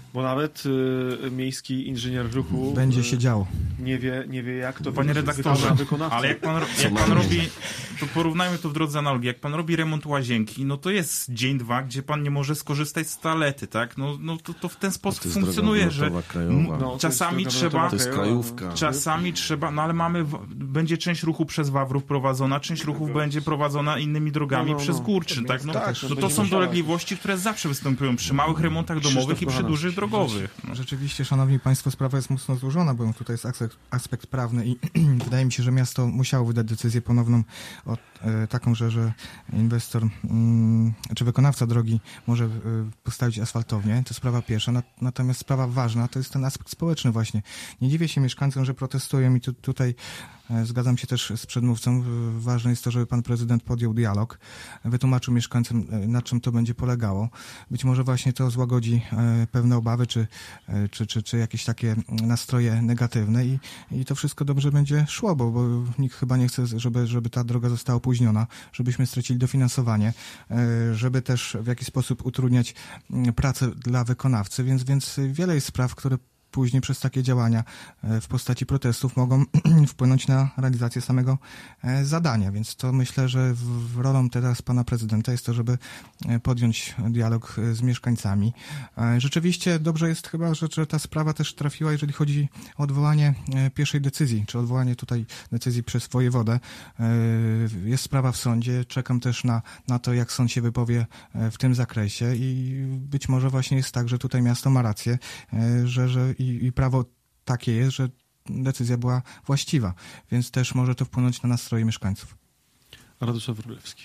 Bo nawet miejski inżynier ruchu Będzie się działo. nie wie jak to Panie redaktorze, wykonawca. ale jak pan robi, to porównajmy to w drodze analogii, jak pan robi remont łazienki, no to jest dzień, dwa, gdzie pan nie może skorzystać z toalety, tak? No to w ten sposób funkcjonuje, że czasami trzeba... To jest krajówka. Czasami trzeba, no ale będzie część ruchu przez Wawrów prowadzona, część ruchów będzie prowadzona innymi drogami przez Górczyn, tak? No, to są dolegliwości, które zawsze występują przy małych remontach domowych i przy dużych drogowych. Rzeczywiście, szanowni państwo, sprawa jest mocno złożona, bo tutaj jest aspekt prawny i wydaje mi się, że miasto musiało wydać decyzję ponowną taką, że inwestor czy wykonawca drogi może postawić asfaltownię. To sprawa pierwsza. Natomiast sprawa ważna to jest ten aspekt społeczny właśnie. Nie dziwię się mieszkańcom, że protestują i tutaj zgadzam się też z przedmówcą. Ważne jest to, żeby pan prezydent podjął dialog, wytłumaczył mieszkańcom, na czym to będzie polegało. Być może właśnie to złagodzi pewne obawy, czy jakieś takie nastroje negatywne i to wszystko dobrze będzie szło, bo nikt chyba nie chce, żeby ta droga została opóźniona, żebyśmy stracili dofinansowanie, żeby też w jakiś sposób utrudniać pracę dla wykonawcy, więc wiele jest spraw, które później przez takie działania w postaci protestów mogą wpłynąć na realizację samego zadania. Więc to myślę, że rolą teraz pana prezydenta jest to, żeby podjąć dialog z mieszkańcami. Rzeczywiście dobrze jest chyba, że ta sprawa też trafiła, jeżeli chodzi o odwołanie pierwszej decyzji, czy odwołanie tutaj decyzji przez wojewodę. Jest sprawa w sądzie. Czekam też na to, jak sąd się wypowie w tym zakresie i być może właśnie jest tak, że tutaj miasto ma rację, że i prawo takie jest, że decyzja była właściwa, więc też może to wpłynąć na nastroje mieszkańców. Radosław Wróblewski.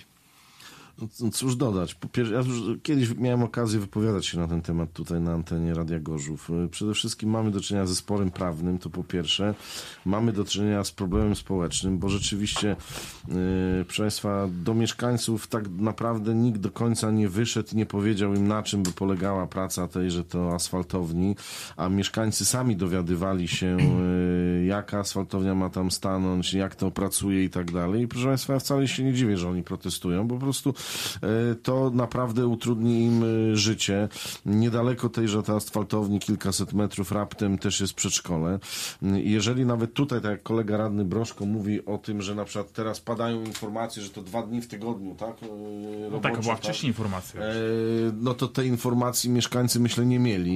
No, cóż dodać. Po pierwsze, ja już kiedyś miałem okazję wypowiadać się na ten temat tutaj na antenie Radia Gorzów. Przede wszystkim mamy do czynienia ze sporem prawnym, to po pierwsze. Mamy do czynienia z problemem społecznym, bo rzeczywiście, proszę Państwa, do mieszkańców tak naprawdę nikt do końca nie wyszedł i nie powiedział im, na czym by polegała praca tejże to asfaltowni, a mieszkańcy sami dowiadywali się, jaka asfaltownia ma tam stanąć, jak to pracuje i tak dalej. I proszę Państwa, ja wcale się nie dziwię, że oni protestują, bo po prostu to naprawdę utrudni im życie. Niedaleko tejże asfaltowni, kilkaset metrów raptem też jest przedszkole. Jeżeli nawet tutaj, tak jak kolega radny Broszko mówi o tym, że na przykład teraz padają informacje, że to 2 dni w tygodniu, tak? No taka była wcześniej informacja. No to tej informacji mieszkańcy, myślę, nie mieli.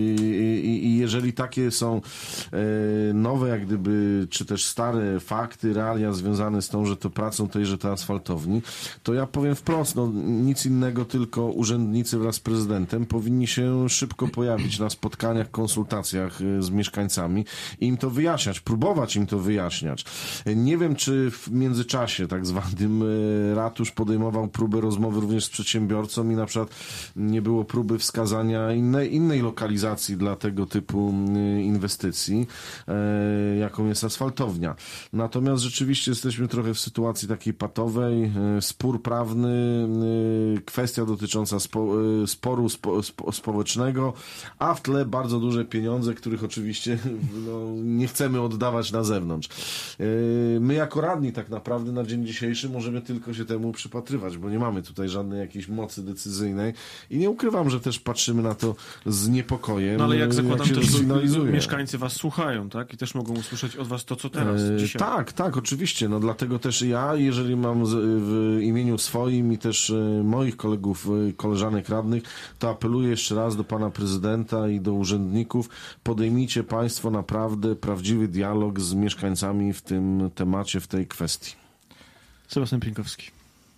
I jeżeli takie są nowe, jak gdyby, czy też stare fakty, realia związane z tą, że to pracą tejże to asfaltowni, to ja powiem wprost, no nic innego, tylko urzędnicy wraz z prezydentem powinni się szybko pojawić na spotkaniach, konsultacjach z mieszkańcami i im to wyjaśniać, próbować im to wyjaśniać. Nie wiem, czy w międzyczasie tak zwanym ratusz podejmował próbę rozmowy również z przedsiębiorcą i na przykład nie było próby wskazania innej lokalizacji dla tego typu inwestycji, jaką jest asfaltownia. Natomiast rzeczywiście jesteśmy trochę w sytuacji takiej patowej, spór prawny, kwestia dotycząca sporu społecznego, a w tle bardzo duże pieniądze, których oczywiście nie chcemy oddawać na zewnątrz. My jako radni tak naprawdę na dzień dzisiejszy możemy tylko się temu przypatrywać, bo nie mamy tutaj żadnej jakiejś mocy decyzyjnej i nie ukrywam, że też patrzymy na to z niepokojem. No ale jak zakładam, też mieszkańcy was słuchają, tak? I też mogą usłyszeć od was to, co teraz, dzisiaj. Tak, oczywiście. No dlatego też ja, jeżeli mam w imieniu swoim i też moich kolegów, koleżanek radnych, to apeluję jeszcze raz do pana prezydenta i do urzędników, podejmijcie państwo naprawdę prawdziwy dialog z mieszkańcami w tym temacie, w tej kwestii. Sebastian Pienkowski.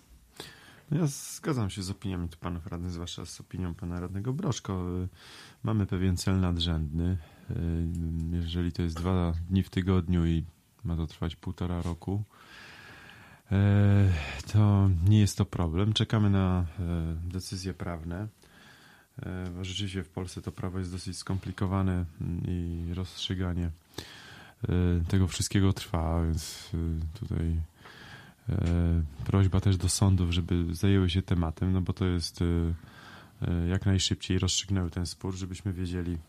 Ja zgadzam się z opiniami tu panów radnych, zwłaszcza z opinią pana radnego Broszko. Mamy pewien cel nadrzędny. Jeżeli to jest 2 dni w tygodniu i ma to trwać 1,5 roku, to nie jest to problem. Czekamy na decyzje prawne, bo rzeczywiście w Polsce to prawo jest dosyć skomplikowane i rozstrzyganie tego wszystkiego trwa, więc tutaj prośba też do sądów, żeby zajęły się tematem, no bo to jest jak najszybciej rozstrzygnęły ten spór, żebyśmy wiedzieli,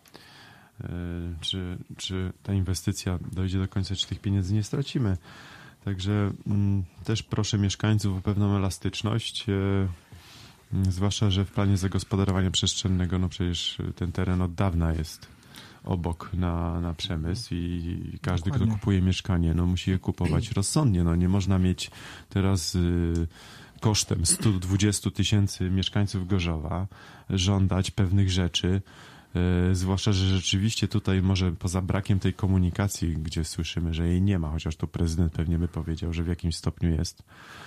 czy ta inwestycja dojdzie do końca, czy tych pieniędzy nie stracimy. Także też proszę mieszkańców o pewną elastyczność. Zwłaszcza, że w planie zagospodarowania przestrzennego, no przecież ten teren od dawna jest obok na przemysł i każdy, Dokładnie. kto kupuje mieszkanie, no musi je kupować rozsądnie. No nie można mieć teraz kosztem 120 000 mieszkańców Gorzowa żądać pewnych rzeczy. Zwłaszcza, że rzeczywiście tutaj może poza brakiem tej komunikacji, gdzie słyszymy, że jej nie ma, chociaż tu prezydent pewnie by powiedział, że w jakimś stopniu jest,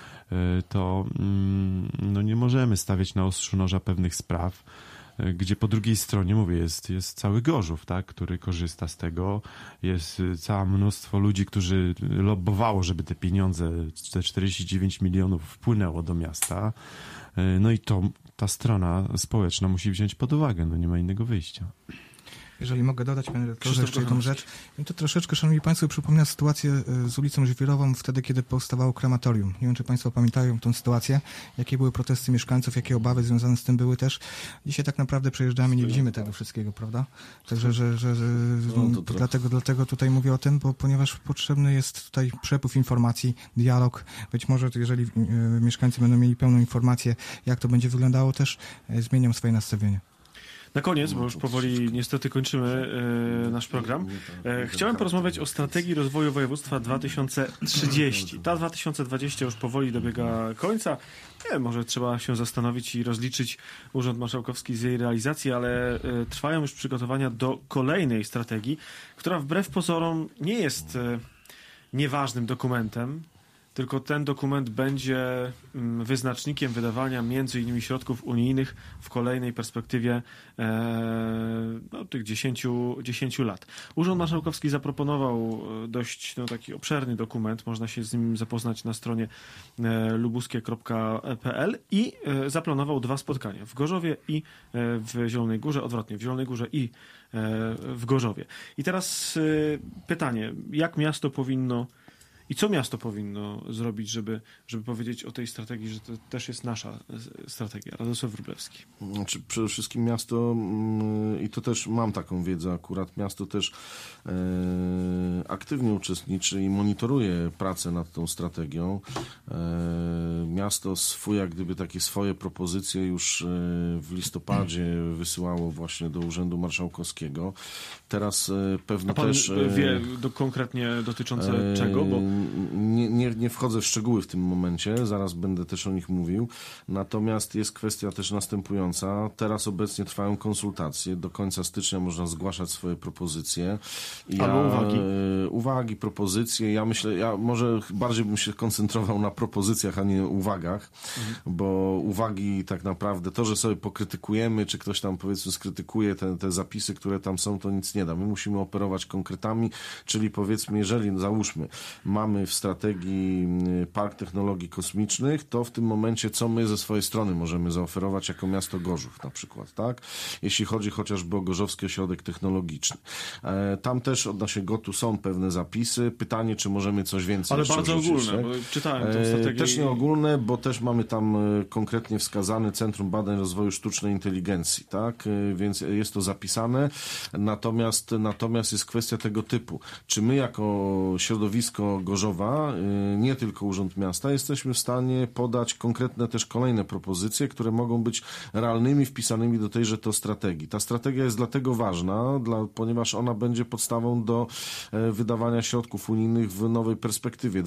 to no nie możemy stawiać na ostrzu noża pewnych spraw, gdzie po drugiej stronie, mówię, jest cały Gorzów, tak, który korzysta z tego. Jest całe mnóstwo ludzi, którzy lobbowało, żeby te pieniądze, te 49 milionów wpłynęło do miasta. No i ta strona społeczna musi wziąć pod uwagę, no nie ma innego wyjścia. Jeżeli mogę dodać, panie redaktorze, jeszcze jedną rzecz. To troszeczkę, szanowni państwo, przypomina sytuację z ulicą Żwirową wtedy, kiedy powstawało krematorium. Nie wiem, czy państwo pamiętają tę sytuację, jakie były protesty mieszkańców, jakie obawy związane z tym były też. Dzisiaj tak naprawdę przejeżdżamy, nie widzimy tego wszystkiego, prawda? Także, dlatego tutaj mówię o tym, ponieważ potrzebny jest tutaj przepływ informacji, dialog. Być może, jeżeli mieszkańcy będą mieli pełną informację, jak to będzie wyglądało, też zmienią swoje nastawienie. Na koniec, bo już powoli niestety kończymy nasz program, chciałem porozmawiać o strategii rozwoju województwa 2030. Ta 2020 już powoli dobiega końca. Nie, może trzeba się zastanowić i rozliczyć Urząd Marszałkowski z jej realizacji, ale trwają już przygotowania do kolejnej strategii, która wbrew pozorom nie jest nieważnym dokumentem, tylko ten dokument będzie wyznacznikiem wydawania między innymi środków unijnych w kolejnej perspektywie tych 10 lat. Urząd Marszałkowski zaproponował dość taki obszerny dokument, można się z nim zapoznać na stronie lubuskie.pl i zaplanował 2 spotkania w Gorzowie i w Zielonej Górze, odwrotnie, w Zielonej Górze i w Gorzowie. I teraz pytanie, jak miasto powinno i co miasto powinno zrobić, żeby powiedzieć o tej strategii, że to też jest nasza strategia? Radosław Wróblewski. Znaczy, przede wszystkim miasto, i to też mam taką wiedzę akurat, miasto też aktywnie uczestniczy i monitoruje pracę nad tą strategią. Miasto jak gdyby takie swoje propozycje już w listopadzie wysyłało właśnie do Urzędu Marszałkowskiego. Teraz pewno A pan też... wie konkretnie dotyczące czego? Bo... Nie wchodzę w szczegóły w tym momencie, zaraz będę też o nich mówił. Natomiast jest kwestia też następująca. Teraz obecnie trwają konsultacje. Do końca stycznia można zgłaszać swoje propozycje. Albo uwagi. Uwagi, propozycje. Ja myślę, może bardziej bym się koncentrował na propozycjach, a nie uwagach, bo uwagi tak naprawdę, to, że sobie pokrytykujemy, czy ktoś tam powiedzmy skrytykuje te zapisy, które tam są, to nic nie da. My musimy operować konkretami, czyli powiedzmy, jeżeli załóżmy, mamy w strategii Park Technologii Kosmicznych, to w tym momencie co my ze swojej strony możemy zaoferować jako miasto Gorzów na przykład, tak? Jeśli chodzi chociażby o Gorzowski Ośrodek Technologiczny. Tam też odnośnie GOT-u są pewne zapisy. Pytanie, czy możemy coś więcej ale bardzo ogólne, tak? bo czytałem tę strategię. Też nie ogólne, bo też mamy tam konkretnie wskazane Centrum Badań Rozwoju Sztucznej Inteligencji, tak? Więc jest to zapisane. Natomiast jest kwestia tego typu. Czy my jako środowisko Gorzowa, nie tylko Urząd Miasta, jesteśmy w stanie podać konkretne też kolejne propozycje, które mogą być realnymi, wpisanymi do tejże to strategii. Ta strategia jest dlatego ważna, ponieważ ona będzie podstawą do wydawania środków unijnych w nowej perspektywie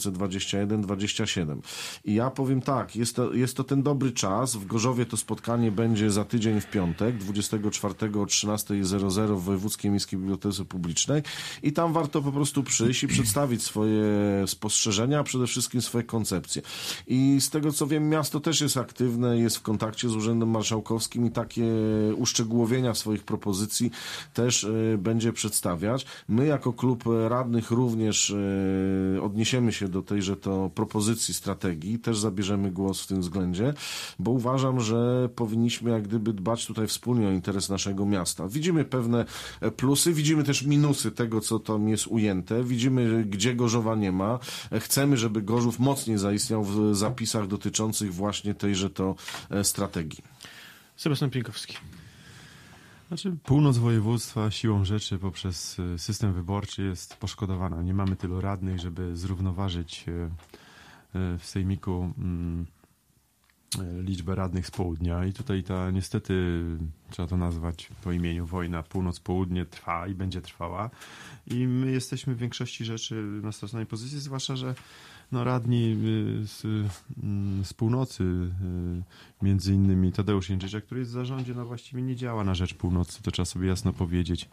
2021-2027. I ja powiem tak, jest to ten dobry czas. W Gorzowie to spotkanie będzie za tydzień w piątek, 24 o 13:00 w Wojewódzkiej Miejskiej Bibliotece Publicznej i tam warto po prostu przyjść i przedstawić swoje spostrzeżenia, a przede wszystkim swoje koncepcje. I z tego co wiem, miasto też jest aktywne, jest w kontakcie z Urzędem Marszałkowskim i takie uszczegółowienia swoich propozycji też będzie przedstawiać. My jako klub radnych również odniesiemy się do tejże to propozycji strategii, też zabierzemy głos w tym względzie, bo uważam, że powinniśmy jak gdyby dbać tutaj wspólnie o interes naszego miasta. Widzimy pewne plusy, widzimy też minusy tego, co tam jest ujęte, widzimy, gdzie Gorzowa nie ma. Chcemy, żeby Gorzów mocniej zaistniał w zapisach dotyczących właśnie tejże to strategii. Sebastian Pienkowski. Znaczy, północ województwa siłą rzeczy poprzez system wyborczy jest poszkodowana. Nie mamy tylu radnych, żeby zrównoważyć w sejmiku liczbę radnych z południa i tutaj ta niestety, trzeba to nazwać po imieniu, wojna północ-południe trwa i będzie trwała i my jesteśmy w większości rzeczy na stosownej pozycji, zwłaszcza, że radni z północy, między innymi Tadeusz Jędrzejczak, który jest w zarządzie, właściwie nie działa na rzecz północy, to trzeba sobie jasno powiedzieć.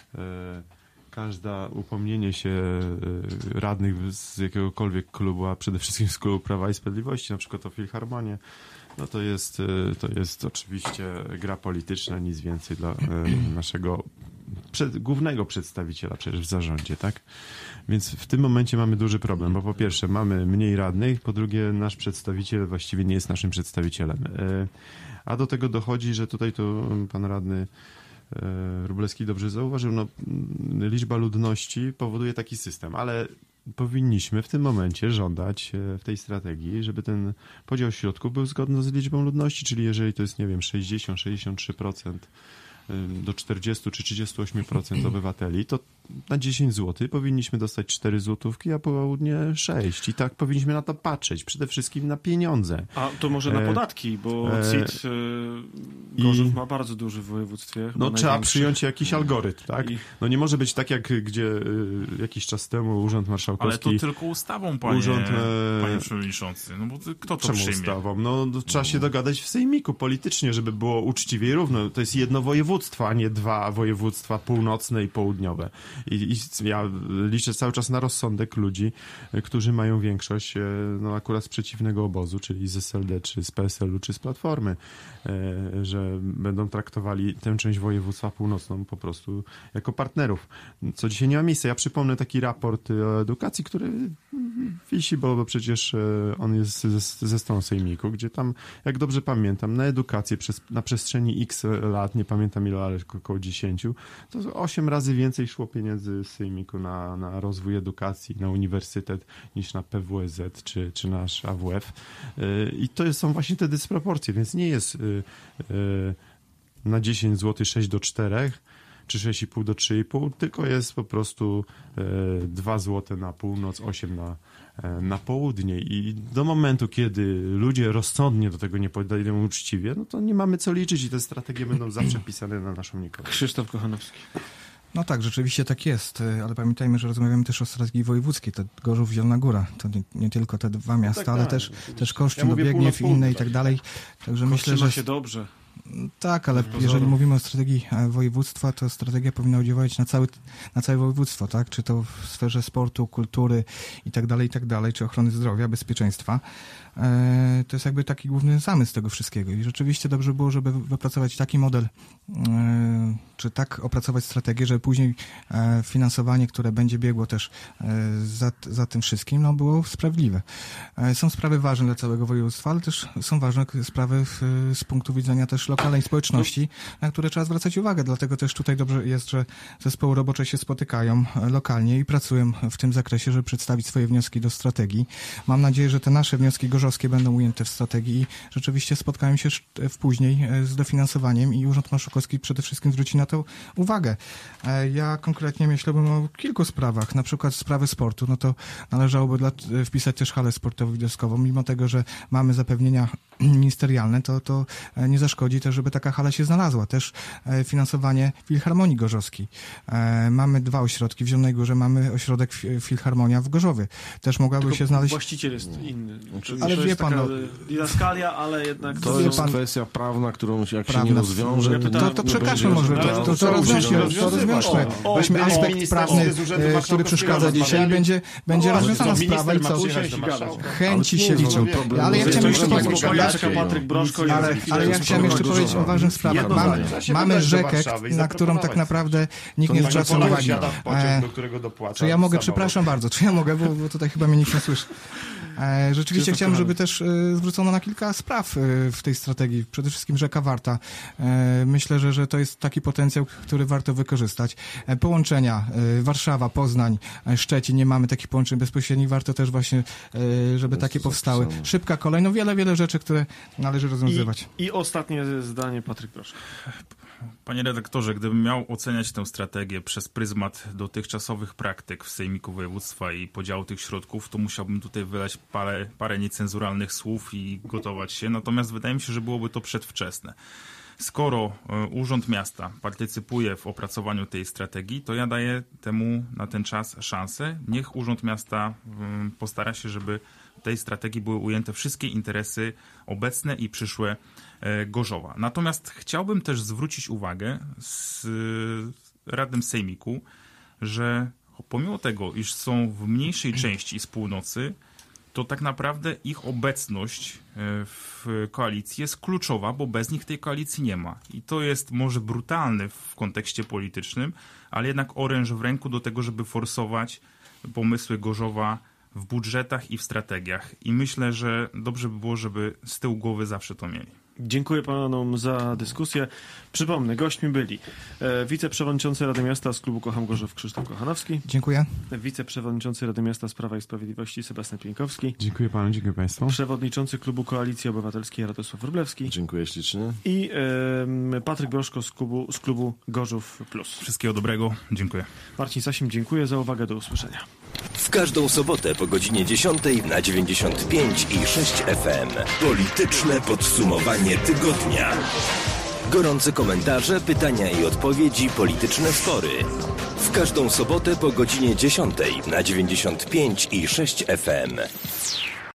Każde upomnienie się radnych z jakiegokolwiek klubu, a przede wszystkim z klubu Prawa i Sprawiedliwości, na przykład o Filharmonię, to jest oczywiście gra polityczna, nic więcej dla naszego głównego przedstawiciela przecież w zarządzie, tak? Więc w tym momencie mamy duży problem, bo po pierwsze mamy mniej radnych, po drugie nasz przedstawiciel właściwie nie jest naszym przedstawicielem. A do tego dochodzi, że tutaj to pan radny Wróblewski dobrze zauważył, liczba ludności powoduje taki system, ale powinniśmy w tym momencie żądać w tej strategii, żeby ten podział środków był zgodny z liczbą ludności, czyli jeżeli to jest, 60-63% do 40 czy 38% obywateli, to na 10 zł powinniśmy dostać 4 złotówki, a południe 6. I tak powinniśmy na to patrzeć. Przede wszystkim na pieniądze. A to może na podatki, bo CIT Gorzów ma bardzo duży w województwie. Trzeba przyjąć jakiś algorytm, tak? Nie może być tak, jak gdzie jakiś czas temu Urząd Marszałkowski... Ale to tylko ustawą, panie przewodniczący. Bo kto to przyjmie? Ustawą? Trzeba się dogadać w sejmiku politycznie, żeby było uczciwie i równo. To jest jedno województwo, a nie 2 województwa północne i południowe. I ja liczę cały czas na rozsądek ludzi, którzy mają większość akurat z przeciwnego obozu, czyli z SLD, czy z PSL-u, czy z Platformy, że będą traktowali tę część województwa północną po prostu jako partnerów, co dzisiaj nie ma miejsca. Ja przypomnę taki raport o edukacji, który wisi, bo przecież on jest ze strony sejmiku, gdzie tam, jak dobrze pamiętam, na edukację na przestrzeni x lat, nie pamiętam ile, ale około 10, to 8 razy więcej szło pieniędzy z sejmiku na rozwój edukacji, na uniwersytet niż na PWSZ czy nasz AWF. I to są właśnie te dysproporcje, więc nie jest na 10 zł 6 do 4 czy 6,5 do 3,5, tylko jest po prostu 2 zł na północ, 8 na południe. I do momentu, kiedy ludzie rozsądnie do tego nie podejdą uczciwie, to nie mamy co liczyć i te strategie będą zawsze pisane na naszą niekorzyść. Krzysztof Kochanowski. No tak, rzeczywiście tak jest, ale pamiętajmy, że rozmawiamy też o strategii wojewódzkiej, to Gorzów, Zielona Góra, to nie tylko te 2 miasta, ale też Kościół, Dobiegniew i inne i tak dalej. Także myślę, że się dobrze. Tak, ale jeżeli mówimy o strategii województwa, to strategia powinna oddziaływać na całe województwo, tak? Czy to w sferze sportu, kultury i tak dalej, czy ochrony zdrowia, bezpieczeństwa. To jest jakby taki główny zamysł tego wszystkiego i rzeczywiście dobrze było, żeby wypracować taki model, czy tak opracować strategię, żeby później finansowanie, które będzie biegło też za tym wszystkim, było sprawiedliwe. Są sprawy ważne dla całego województwa, ale też są ważne sprawy z punktu widzenia też lokalnej społeczności, na które trzeba zwracać uwagę. Dlatego też tutaj dobrze jest, że zespoły robocze się spotykają lokalnie i pracują w tym zakresie, żeby przedstawić swoje wnioski do strategii. Mam nadzieję, że te nasze wnioski gorzowskie będą ujęte w strategii i rzeczywiście spotkają się później z dofinansowaniem i Urząd Marszałkowski przede wszystkim zwróci na to uwagę. Ja konkretnie myślałbym o kilku sprawach, na przykład sprawy sportu, to należałoby wpisać też halę sportowo-widowiskową, mimo tego, że mamy zapewnienia ministerialne, to nie zaszkodzi też, żeby taka hala się znalazła. Też finansowanie Filharmonii Gorzowskiej. Mamy 2 ośrodki w Zielonej Górze, mamy ośrodek Filharmonia w Gorzowie. Też mogłaby się znaleźć... Właściciel jest inny. Ale wie pan... Didaskalia, ale jednak... To jest kwestia prawna, którą jak się nie rozwiąże... To przekażmy może, to rozwiążmy. Weźmy aspekt prawny, który przeszkadza dzisiaj i będzie rozwiązana sprawa i co? Chęci się liczą. Ale ja chciałem jeszcze powiedzieć... Ale ja chciałem jeszcze powiedzieć o ważnych sprawach. Mamy rzekę, na którą tak naprawdę nikt nie zwraca uwagi. Czy ja mogę, przepraszam bardzo, bo tutaj chyba mnie nikt nie słyszy. Rzeczywiście chciałem, żeby też zwrócono na kilka spraw w tej strategii. Przede wszystkim rzeka Warta. Myślę, że to jest taki potencjał, który warto wykorzystać. Połączenia Warszawa, Poznań, Szczecin. Nie mamy takich połączeń bezpośrednich. Warto też właśnie, żeby takie powstały. Szybka kolej. Wiele rzeczy, które należy rozwiązywać. I ostatnie zdanie, Patryk, proszę. Panie redaktorze, gdybym miał oceniać tę strategię przez pryzmat dotychczasowych praktyk w Sejmiku Województwa i podziału tych środków, to musiałbym tutaj wylać parę niecenzuralnych słów i gotować się. Natomiast wydaje mi się, że byłoby to przedwczesne. Skoro Urząd Miasta partycypuje w opracowaniu tej strategii, to ja daję temu na ten czas szansę. Niech Urząd Miasta postara się, żeby w tej strategii były ujęte wszystkie interesy obecne i przyszłe Gorzowa. Natomiast chciałbym też zwrócić uwagę z radnym sejmiku, że pomimo tego, iż są w mniejszej części z północy, to tak naprawdę ich obecność w koalicji jest kluczowa, bo bez nich tej koalicji nie ma. I to jest może brutalne w kontekście politycznym, ale jednak oręż w ręku do tego, żeby forsować pomysły Gorzowa w budżetach i w strategiach. I myślę, że dobrze by było, żeby z tyłu głowy zawsze to mieli. Dziękuję panom za dyskusję. Przypomnę, gośćmi byli wiceprzewodniczący Rady Miasta z klubu Kocham Gorzów Krzysztof Kochanowski. Dziękuję. Wiceprzewodniczący Rady Miasta z Prawa i Sprawiedliwości Sebastian Pieńkowski. Dziękuję panu, dziękuję państwu. Przewodniczący klubu Koalicji Obywatelskiej Radosław Wróblewski. Dziękuję ślicznie. I Patryk Broszko z klubu Gorzów Plus. Wszystkiego dobrego. Dziękuję. Marcin Sasim, dziękuję za uwagę. Do usłyszenia. W każdą sobotę po godzinie 10 na 95 i 6 FM. Polityczne podsumowanie tygodnia. Gorące komentarze, pytania i odpowiedzi, polityczne spory. W każdą sobotę po godzinie 10 na 95 i 6 FM.